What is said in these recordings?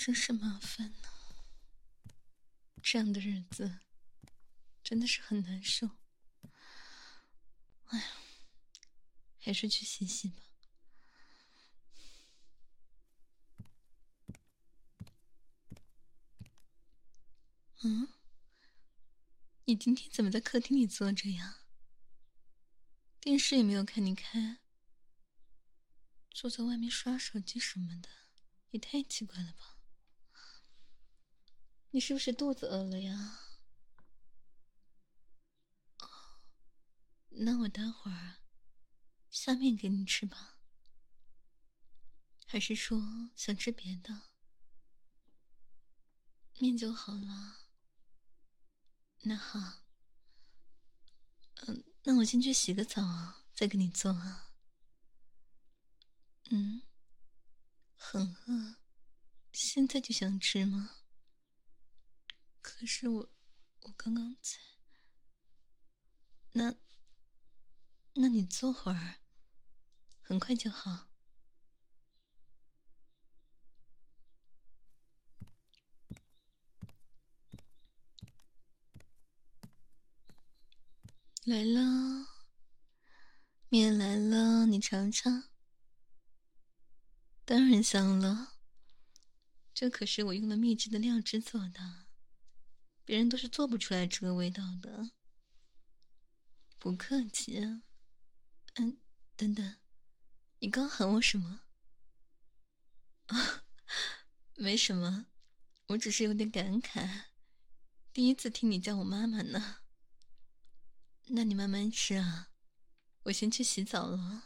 真是麻烦呢，这样的日子真的是很难受。哎呀，还是去洗洗吧。嗯，你今天怎么在客厅里坐着呀？电视也没有看你开，坐在外面刷手机什么的，也太奇怪了吧？你是不是肚子饿了呀？那我待会儿下面给你吃吧。还是说想吃别的？面就好了。那好，那我先去洗个澡啊，再给你做啊。嗯，很饿，现在就想吃吗？可是我刚刚在。那你坐会儿，很快就好。来了，面来了，你尝尝。当然香了，这可是我用了秘制的料汁做的，别人都是做不出来这个味道的。不客气啊。等等，你刚喊我什么？啊，没什么，我只是有点感慨，第一次听你叫我妈妈呢。那你慢慢吃啊，我先去洗澡了。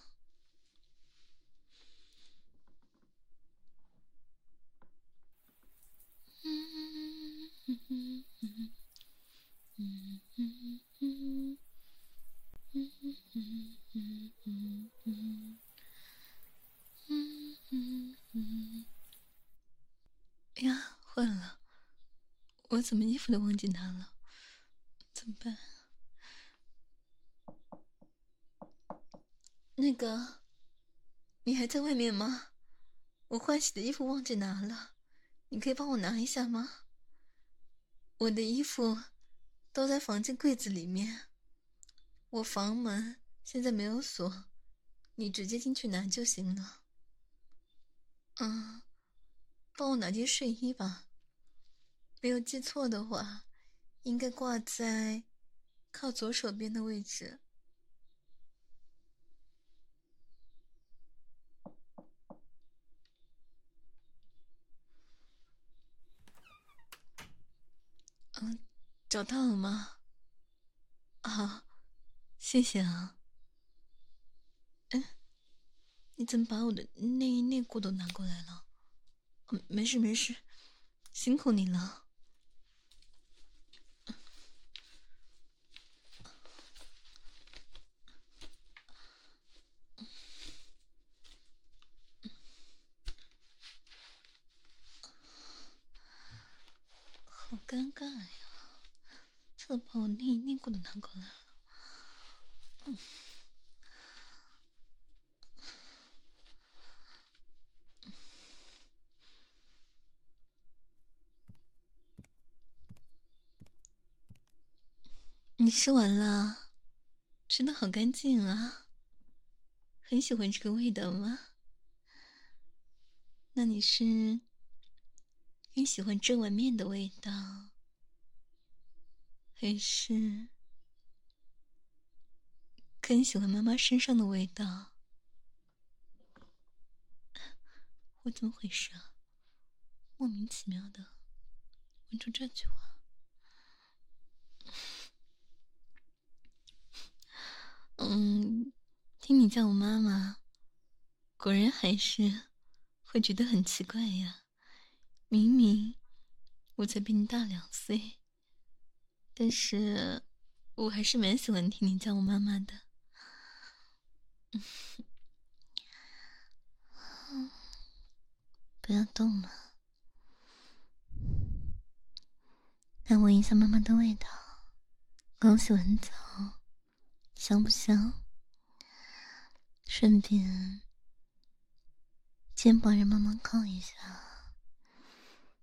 哎呀，坏了，我怎么衣服都忘记拿了，怎么办？那个，你还在外面吗？我换洗的衣服忘记拿了，你可以帮我拿一下吗？我的衣服都在房间柜子里面，我房门现在没有锁，你直接进去拿就行了。帮我拿件睡衣吧，没有记错的话，应该挂在靠左手边的位置。找到了吗？好，谢谢啊。你怎么把我的内衣内裤都拿过来了？没事没事，辛苦你了。好尴尬呀，这把我内衣内裤都拿过来了。你吃完了？吃的好干净啊，很喜欢这个味道吗？那你是更喜欢这碗面的味道，还是更喜欢妈妈身上的味道？我怎么回事啊？莫名其妙的问出这句话。听你叫我妈妈，果然还是会觉得很奇怪呀。明明我才比你大2岁，但是我还是蛮喜欢听你叫我妈妈的。不要动了，来闻一下妈妈的味道。刚洗完澡，香不香？顺便，肩膀让妈妈靠一下。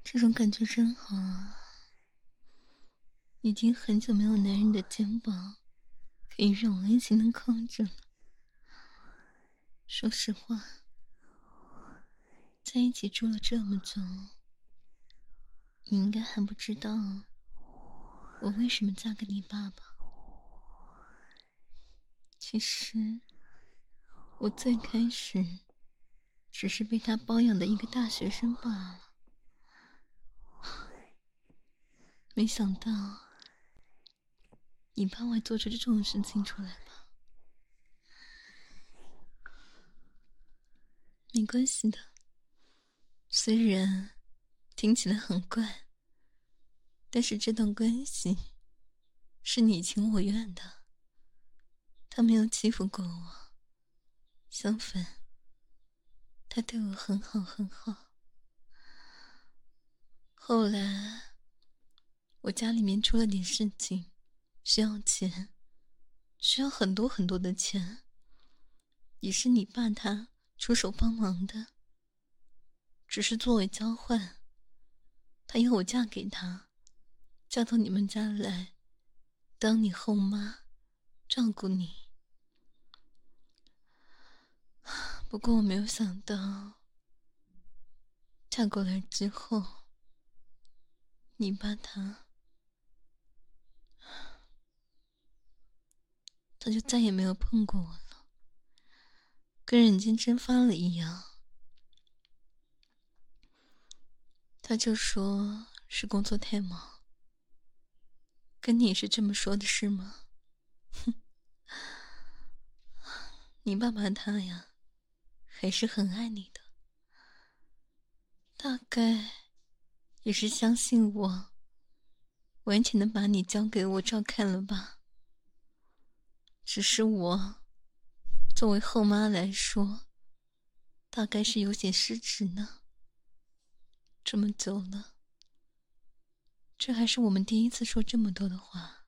这种感觉真好啊！已经很久没有男人的肩膀可以让我安心的靠着了。说实话，在一起住了这么久，你应该还不知道我为什么嫁给你爸爸。其实我最开始只是被他包养的一个大学生罢了，没想到你爸会做出这种事情出来吧？没关系的，虽然听起来很怪，但是这段关系是你情我愿的，他没有欺负过我，相反，他对我很好很好。后来我家里面出了点事情，需要钱，需要很多很多的钱，也是你爸他出手帮忙的，只是作为交换，他要我嫁给他，嫁到你们家来，当你后妈，照顾你。不过我没有想到，嫁过来之后，你爸他就再也没有碰过我了，跟人间蒸发了一样。他就说是工作太忙，跟你也是这么说的是吗？哼，你爸爸他呀，还是很爱你的，大概也是相信我，完全的把你交给我照看了吧。只是我作为后妈来说，大概是有些失职呢。这么久了，这还是我们第一次说这么多的话。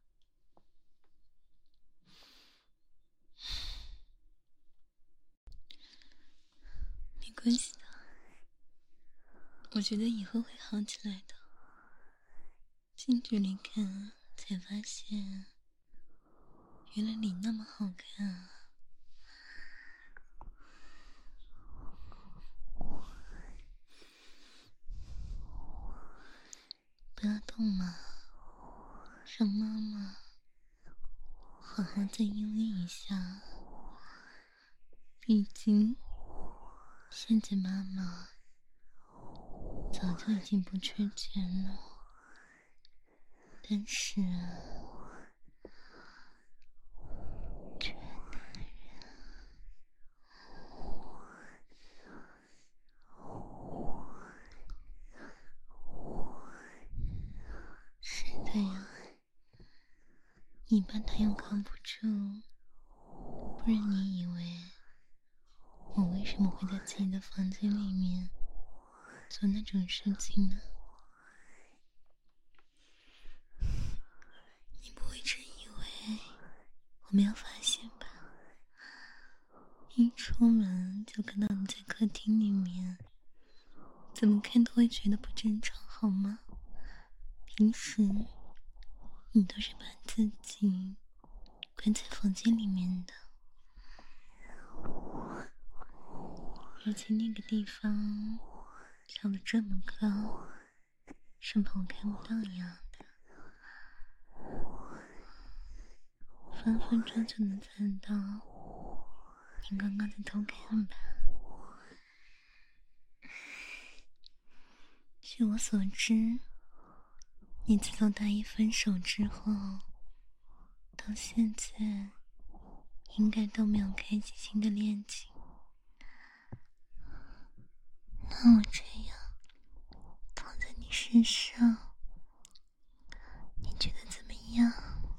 没关系的，我觉得以后会好起来的。近距离看才发现，原来你那么好看啊。不要动嘛，让妈妈好好再优越一下。毕竟现在妈妈早就已经不缺钱了，但是缺男人。是的呀，你爸他又扛不住，不然你以为我为什么会在自己的房间里面做那种事情呢？你不会真以为我没有发现吧？一出门就看到你在客厅里面，怎么看都会觉得不正常，好吗？平时你都是把自己关在房间里面的，而且那个地方跳得这么高，生怕我看不到一样的，分分钟就能看到你刚刚在偷看吧。据我所知，你自从大一分手之后，到现在应该都没有开启新的恋情。那我这样躺在你身上，你觉得怎么样？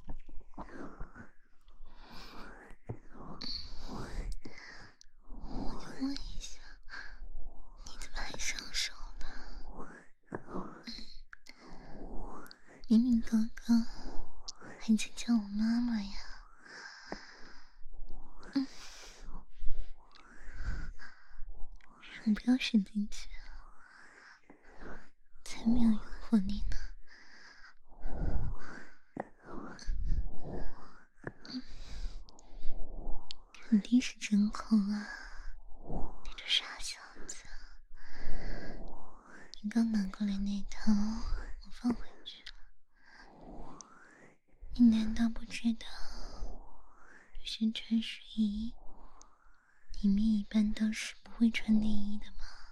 我就问一下，你怎么还上手了？明明刚刚还在叫我妈妈呀。手不要伸进去啊，才才没有诱惑你呢。肯定是真空啊！你这傻小子，你刚拿过来那套我放回去了，你难道不知道这些穿睡衣里面一般都是不会穿内衣的吗？